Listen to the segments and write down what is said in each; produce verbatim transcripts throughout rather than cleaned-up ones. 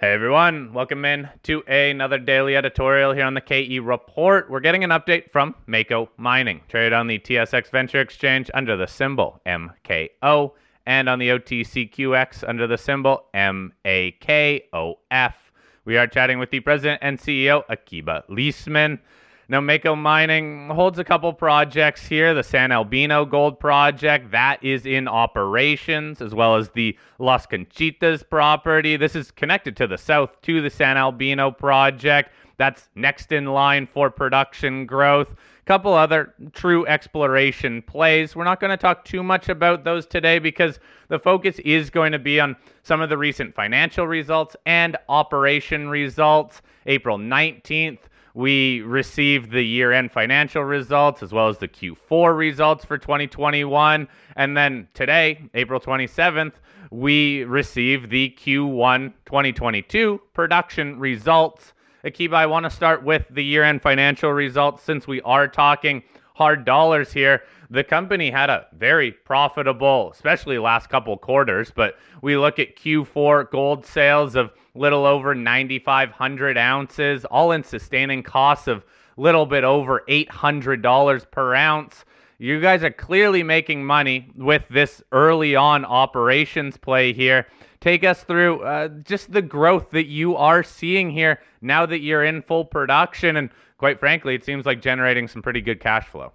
Hey everyone, welcome in to another daily editorial here on the K E Report. We're getting an update from Mako Mining, traded on the T S X Venture Exchange under the symbol M K O and on the O T C Q X under the symbol M A K O F. We are chatting with the president and C E O, Akiba Leisman. Now, Mako Mining holds a couple projects here. The San Albino Gold Project, that is in operations, as well as the Las Conchitas property. This is connected to the south to the San Albino Project. That's next in line for production growth. A couple other true exploration plays. We're not going to talk too much about those today because the focus is going to be on some of the recent financial results and operation results. April nineteenth. We received the year-end financial results as well as the Q four results for twenty twenty-one. And then today, April twenty-seventh, we received the Q one twenty twenty-two production results. Akiba, I want to start with the year-end financial results since we are talking hard dollars here. The company had a very profitable, especially last couple quarters, but we look at Q four gold sales of little over nine thousand five hundred ounces, all-in sustaining costs of little bit over eight hundred dollars per ounce. You guys are clearly making money with this early on operations play here. Take us through uh, just the growth that you are seeing here now that you're in full production, and quite frankly, it seems like generating some pretty good cash flow.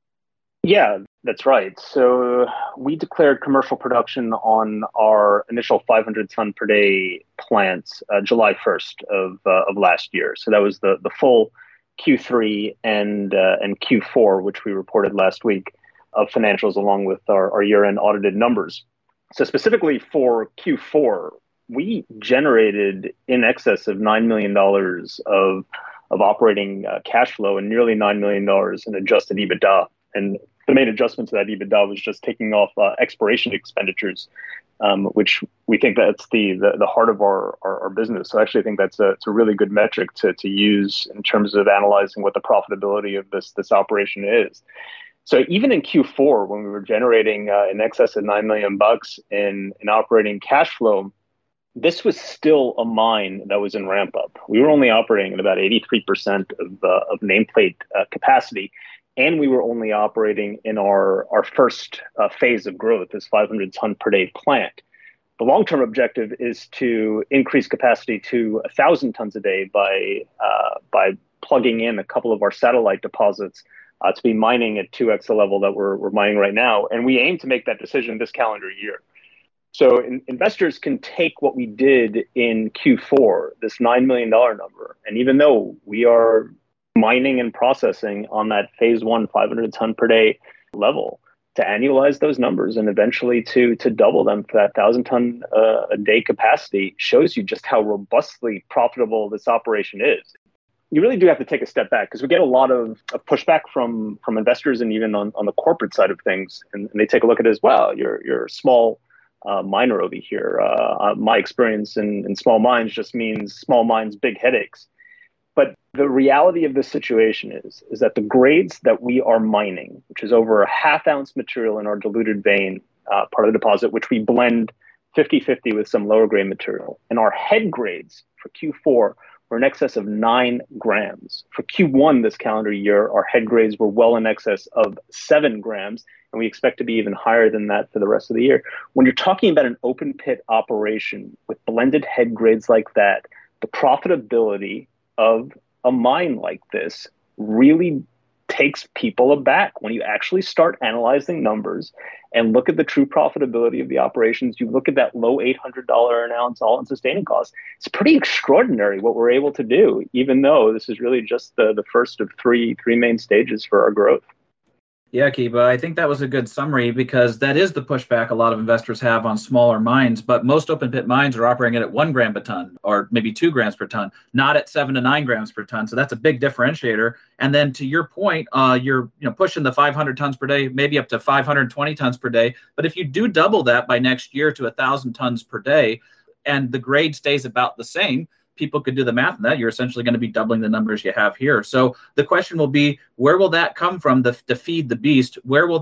Yeah, that's right. So we declared commercial production on our initial five hundred ton per day plants uh, July first of uh, of last year. So that was the the full Q three and uh, and Q four, which we reported last week, of financials along with our, our year-end audited numbers. So specifically for Q four, we generated in excess of nine million dollars of of operating uh, cash flow and nearly nine million dollars in adjusted EBITDA. And the main adjustment to that EBITDA was just taking off uh, exploration expenditures, um, which we think that's the, the the heart of our, our, our business. So actually, I think that's a, it's a really good metric to to use in terms of analyzing what the profitability of this this operation is. So even in Q four, when we were generating uh, in excess of nine million bucks in in operating cash flow, this was still a mine that was in ramp up. We were only operating at about eighty-three percent of uh, of nameplate uh, capacity. And we were only operating in our, our first uh, phase of growth, this five hundred ton per day plant. The long-term objective is to increase capacity to one thousand tons a day by uh, by plugging in a couple of our satellite deposits uh, to be mining at two X the level that we're, we're mining right now. And we aim to make that decision this calendar year. So in, investors can take what we did in Q four, this nine million dollars number, and even though we are mining and processing on that phase one five hundred ton per day level, to annualize those numbers and eventually to to double them for that one thousand ton uh, a day capacity shows you just how robustly profitable this operation is. You really do have to take a step back because we get a lot of, of pushback from from investors and even on, on the corporate side of things, and, and they take a look at it as well. You're you're a small uh, miner over here. Uh, uh, my experience in, in small mines just means small mines, big headaches. But the reality of this situation is, is that the grades that we are mining, which is over a half ounce material in our diluted vein, uh, part of the deposit, which we blend fifty-fifty with some lower grade material. And our head grades for Q four were in excess of nine grams. For Q one this calendar year, our head grades were well in excess of seven grams. And we expect to be even higher than that for the rest of the year. When you're talking about an open pit operation with blended head grades like that, the profitability of a mine like this really takes people aback. When you actually start analyzing numbers and look at the true profitability of the operations, you look at that low eight hundred dollars an ounce all-in sustaining costs. It's pretty extraordinary what we're able to do, even though this is really just the, the first of three three main stages for our growth. Yeah, Akiba, I think that was a good summary because that is the pushback a lot of investors have on smaller mines, but most open pit mines are operating at one gram per ton or maybe two grams per ton, not at seven to nine grams per ton. So that's a big differentiator. And then to your point, uh, you're you know pushing the five hundred tons per day, maybe up to five hundred twenty tons per day. But if you do double that by next year to one thousand tons per day and the grade stays about the same, people could do the math on that. You're essentially going to be doubling the numbers you have here. So the question will be, where will that come from the, to feed the beast? Where will that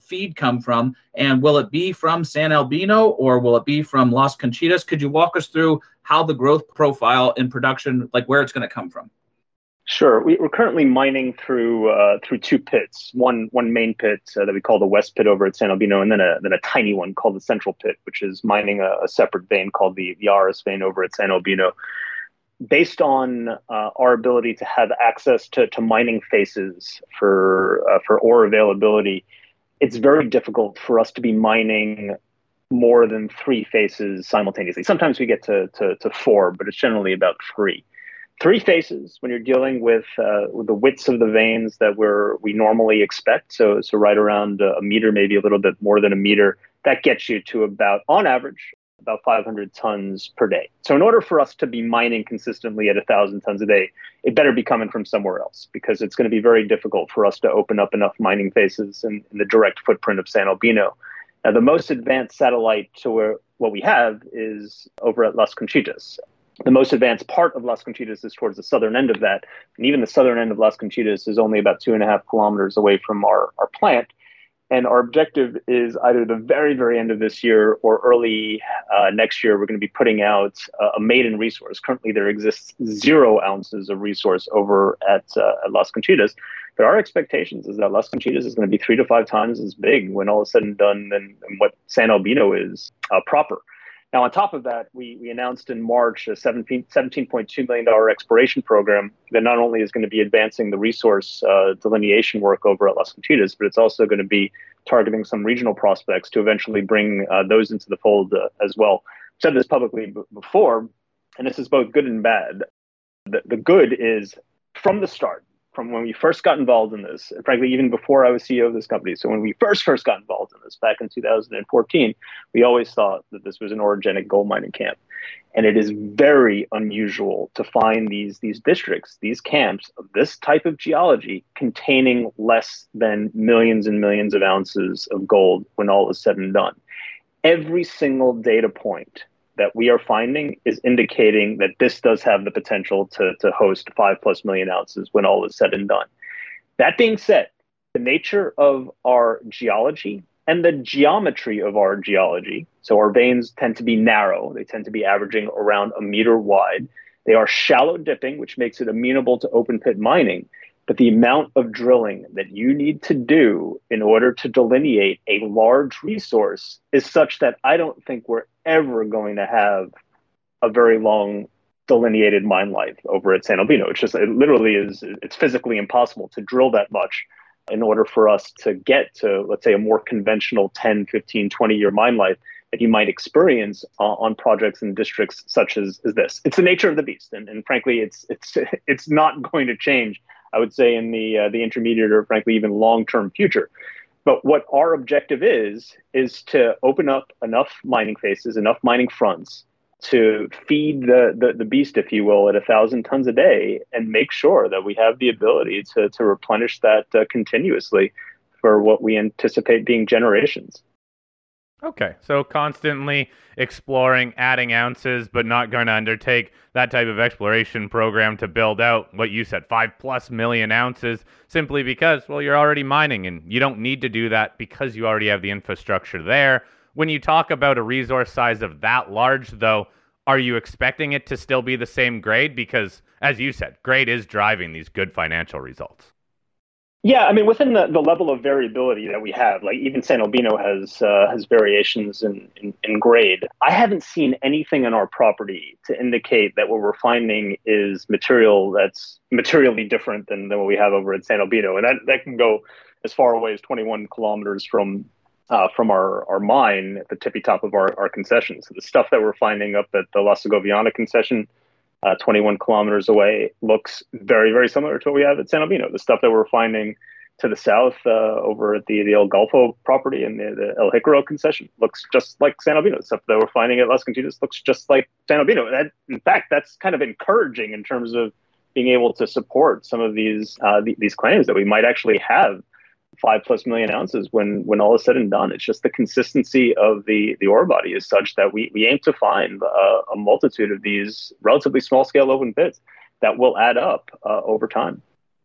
feed come from? And will it be from San Albino or will it be from Las Conchitas? Could you walk us through how the growth profile in production, like where it's going to come from? Sure. We, we're currently mining through uh, through two pits. One one main pit uh, that we call the West Pit over at San Albino, and then a then a tiny one called the Central Pit, which is mining a, a separate vein called the the Aras vein over at San Albino. Based on uh, our ability to have access to, to mining faces for uh, for ore availability, it's very difficult for us to be mining more than three faces simultaneously. Sometimes we get to to, to four, but it's generally about three. Three faces when you're dealing with, uh, with the widths of the veins that we're we normally expect. So so right around a meter, maybe a little bit more than a meter. That gets you to about, on average, about five hundred tons per day. So in order for us to be mining consistently at one thousand tons a day, it better be coming from somewhere else, because it's going to be very difficult for us to open up enough mining faces in, in the direct footprint of San Albino. Now, the most advanced satellite to where, what we have is over at Las Conchitas. The most advanced part of Las Conchitas is towards the southern end of that. And even the southern end of Las Conchitas is only about two and a half kilometers away from our, our plant. And our objective is either the very, very end of this year or early uh, next year, we're going to be putting out uh, a maiden resource. Currently, there exists zero ounces of resource over at, uh, at Las Conchitas. But our expectations is that Las Conchitas is going to be three to five times as big when all is said and done than, than what San Albino is uh, proper. Now, on top of that, we, we announced in March a seventeen point two million dollars exploration program that not only is going to be advancing the resource uh, delineation work over at Las Conchitas, but it's also going to be targeting some regional prospects to eventually bring uh, those into the fold uh, as well. I've said this publicly b- before, and this is both good and bad. The, the good is from the start, from when we first got involved in this, and frankly, even before I was C E O of this company. So when we first first got involved in this back in two thousand fourteen, we always thought that this was an orogenic gold mining camp. And it is very unusual to find these, these districts, these camps of this type of geology containing less than millions and millions of ounces of gold when all is said and done. Every single data point that we are finding is indicating that this does have the potential to, to host five plus million ounces when all is said and done. That being said, the nature of our geology and the geometry of our geology, so our veins tend to be narrow, they tend to be averaging around a meter wide. They are shallow dipping, which makes it amenable to open pit mining. But the amount of drilling that you need to do in order to delineate a large resource is such that I don't think we're ever going to have a very long delineated mine life over at San Albino. It's just, it literally is, it's physically impossible to drill that much in order for us to get to, let's say, a more conventional ten, fifteen, twenty year mine life that you might experience uh, on projects in districts such as, as this. It's the nature of the beast. And, and frankly, it's, it's, it's not going to change, I would say, in the uh, the intermediate or frankly even long-term future. But what our objective is, is to open up enough mining faces, enough mining fronts to feed the, the, the beast, if you will, at a thousand tons a day and make sure that we have the ability to, to replenish that uh, continuously for what we anticipate being generations. Okay, so constantly exploring, adding ounces, but not going to undertake that type of exploration program to build out what you said, five plus million ounces, simply because, well, you're already mining and you don't need to do that because you already have the infrastructure there. When you talk about a resource size of that large, though, are you expecting it to still be the same grade? Because, as you said, grade is driving these good financial results. Yeah, I mean, within the, the level of variability that we have, like even San Albino has uh, has variations in, in, in grade. I haven't seen anything on our property to indicate that what we're finding is material that's materially different than, than what we have over at San Albino. And that, that can go as far away as twenty-one kilometers from uh, from our, our mine at the tippy top of our, our concession. So the stuff that we're finding up at the La Segoviana concession, Uh, twenty-one kilometers away, looks very, very similar to what we have at San Albino. The stuff that we're finding to the south uh, over at the, the El Golfo property and the, the El Jicaro concession looks just like San Albino. The stuff that we're finding at Las Conchitas looks just like San Albino. That, in fact, that's kind of encouraging in terms of being able to support some of these uh, th- these claims that we might actually have five plus million ounces when when all is said and done. It's just the consistency of the the ore body is such that we we aim to find uh, a multitude of these relatively small scale open pits that will add up uh, over time.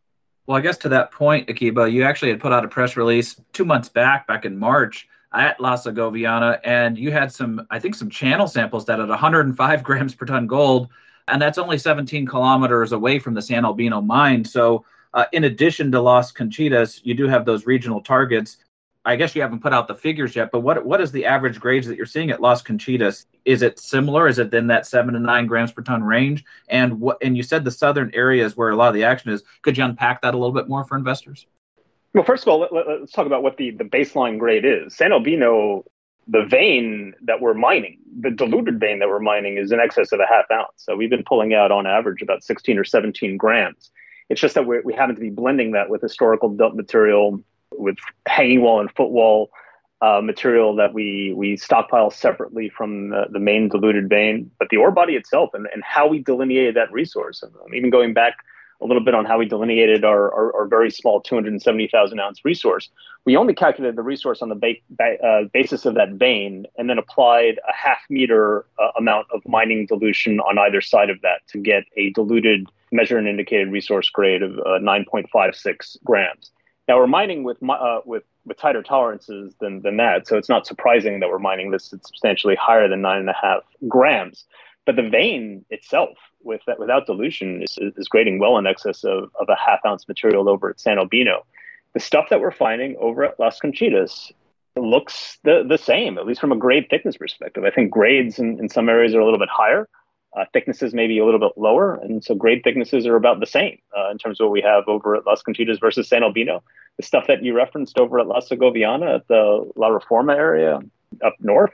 Well, I guess to that point, Akiba, you actually had put out a press release two months back, back in March, at La Segoviana, and you had some, I think, some channel samples that at one hundred five grams per ton gold, and that's only seventeen kilometers away from the San Albino mine. So uh, in addition to Las Conchitas, you do have those regional targets. I guess you haven't put out the figures yet, but what what is the average grades that you're seeing at Las Conchitas? Is it similar? Is it in that seven to nine grams per ton range? And what? And you said the southern areas where a lot of the action is. Could you unpack that a little bit more for investors? Well, first of all, let, let, let's talk about what the, the baseline grade is. San Albino, the vein that we're mining, the diluted vein that we're mining is in excess of a half ounce. So we've been pulling out on average about sixteen or seventeen grams. It's just that we we happen to be blending that with historical dump material, with hanging wall and footwall uh, material that we we stockpile separately from the, the main diluted vein. But the ore body itself and, and how we delineated that resource, and even going back a little bit on how we delineated our, our, our very small two hundred seventy thousand ounce resource, we only calculated the resource on the ba- ba- uh, basis of that vein and then applied a half meter uh, amount of mining dilution on either side of that to get a diluted measured and indicated resource grade of uh, nine point five six grams. Now we're mining with uh, with with tighter tolerances than than that, so it's not surprising that we're mining this at substantially higher than nine and a half grams. But the vein itself, with that, without dilution, is, is grading well in excess of, of a half ounce material over at San Albino. The stuff that we're finding over at Las Conchitas looks the the same, at least from a grade thickness perspective. I think grades in, in some areas are a little bit higher. Uh, thicknesses maybe a little bit lower, and so grade thicknesses are about the same uh, in terms of what we have over at Las Conchitas versus San Albino. The stuff that you referenced over at La Segoviana at the La Reforma area up north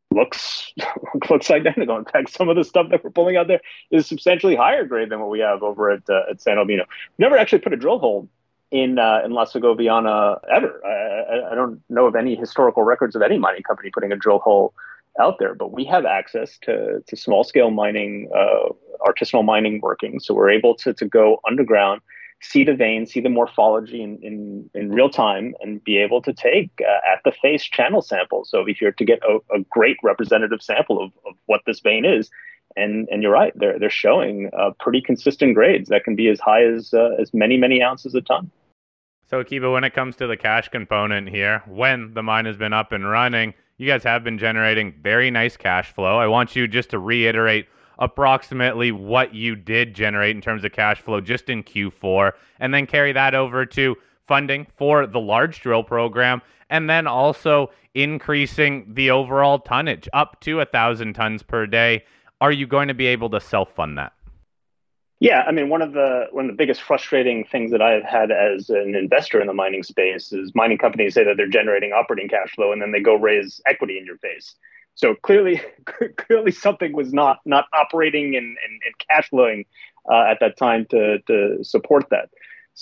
looks looks identical. In fact, some of the stuff that we're pulling out there is substantially higher grade than what we have over at uh, at San Albino. We never actually put a drill hole in uh, in La Segoviana ever. I, I, I don't know of any historical records of any mining company putting a drill hole out there, but we have access to, to small scale mining, uh, artisanal mining working. So we're able to, to go underground, see the veins, see the morphology in, in, in real time, and be able to take uh, at the face channel samples over here to get a, a great representative sample of, of what this vein is. And and you're right, they're they're showing uh, pretty consistent grades that can be as high as uh, as many, many ounces a ton. So Akiba, when it comes to the cash component here, when the mine has been up and running, you guys have been generating very nice cash flow. I want you just to reiterate approximately what you did generate in terms of cash flow just in Q four, and then carry that over to funding for the large drill program, and then also increasing the overall tonnage up to a thousand tons per day. Are you going to be able to self-fund that? Yeah, I mean, one of the one of the biggest frustrating things that I've had as an investor in the mining space is mining companies say that they're generating operating cash flow, and then they go raise equity in your face. So clearly, clearly something was not not operating and, and, and cash flowing uh, at that time to to support that.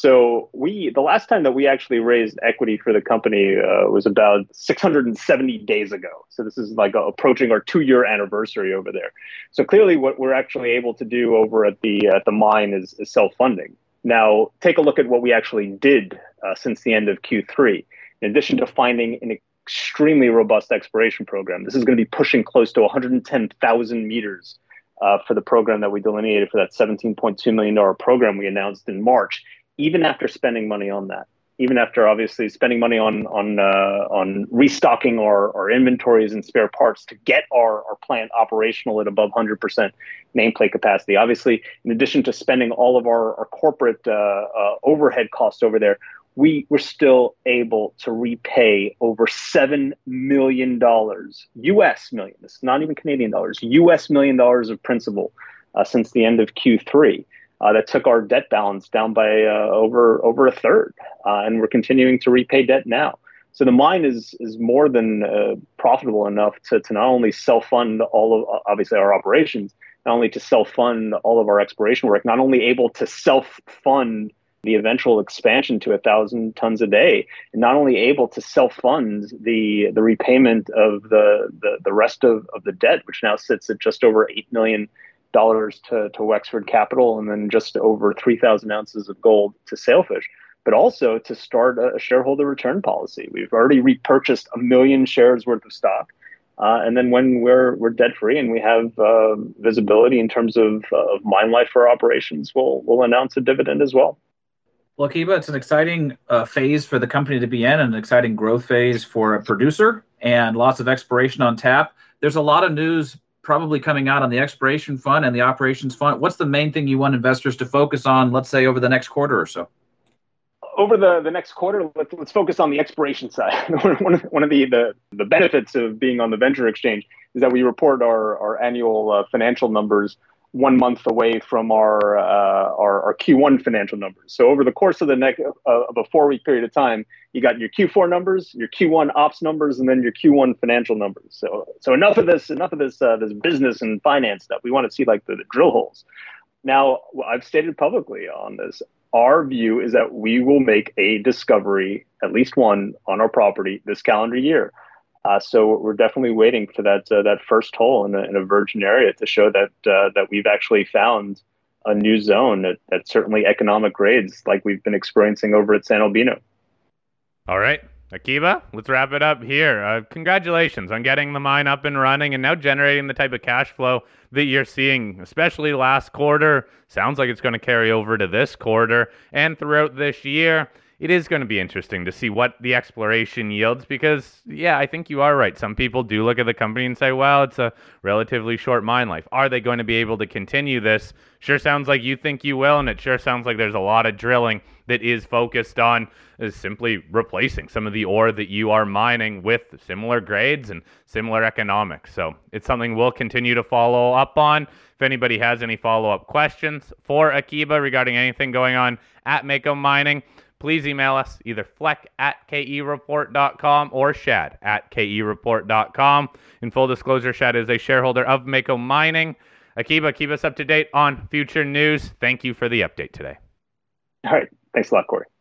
So we the last time that we actually raised equity for the company uh, was about six hundred seventy days ago. So this is like approaching our two-year anniversary over there. So clearly, what we're actually able to do over at the at the mine is, is self-funding. Now, take a look at what we actually did uh, since the end of Q three. In addition to finding an extremely robust exploration program, this is going to be pushing close to one hundred ten thousand meters uh, for the program that we delineated for that seventeen point two million dollars program we announced in March. Even after spending money on that, even after obviously spending money on on uh, on restocking our, our inventories and spare parts to get our, our plant operational at above one hundred percent nameplate capacity. Obviously, in addition to spending all of our, our corporate uh, uh, overhead costs over there, we were still able to repay over seven million dollars, U S million, this is not even Canadian dollars, U S million dollars of principal uh, since the end of Q three. Uh, that took our debt balance down by uh, over over a third, uh, and we're continuing to repay debt now. So the mine is is more than uh, profitable enough to to not only self-fund all of obviously our operations, not only to self-fund all of our exploration work, not only able to self-fund the eventual expansion to a thousand tons a day, and not only able to self-fund the the repayment of the the, the rest of, of the debt, which now sits at just over eight million dollars to, to Wexford Capital, and then just over three thousand ounces of gold to Sailfish, but also to start a, a shareholder return policy. We've already repurchased a million shares worth of stock. Uh, and then when we're we're debt free and we have uh, visibility in terms of, uh, of mine life for our operations, we'll we'll announce a dividend as well. Well, Akiba, it's an exciting uh, phase for the company to be in, an exciting growth phase for a producer, and lots of exploration on tap. There's a lot of news probably coming out on the exploration front and the operations front. What's the main thing you want investors to focus on, let's say, over the next quarter or so? Over the, the next quarter, let's, let's focus on the exploration side. one of, one of the, the, the benefits of being on the venture exchange is that we report our, our annual uh, financial numbers one month away from our, uh, our our Q one financial numbers. So over the course of the next uh, of a four week period of time, you got your Q four numbers, your Q one ops numbers, and then your Q one financial numbers. So so enough of this, enough of this uh, this business and finance stuff. We want to see like the, the drill holes. Now, I've stated publicly on this. Our view is that we will make a discovery, at least one, on our property this calendar year. Uh, so we're definitely waiting for that uh, that first hole in a, in a virgin area to show that uh, that we've actually found a new zone at, at certainly economic grades like we've been experiencing over at San Albino. All right, Akiba, let's wrap it up here. Uh, congratulations on getting the mine up and running and now generating the type of cash flow that you're seeing, especially last quarter. Sounds like it's going to carry over to this quarter and throughout this year. It is going to be interesting to see what the exploration yields because, yeah, I think you are right. Some people do look at the company and say, well, it's a relatively short mine life. Are they going to be able to continue this? Sure sounds like you think you will, and it sure sounds like there's a lot of drilling that is focused on is simply replacing some of the ore that you are mining with similar grades and similar economics. So it's something we'll continue to follow up on. If anybody has any follow-up questions for Akiba regarding anything going on at Mako Mining, please email us either fleck at K E report dot com or shad at K E report dot com. In full disclosure, Shad is a shareholder of Mako Mining. Akiba, keep us up to date on future news. Thank you for the update today. All right. Thanks a lot, Corey.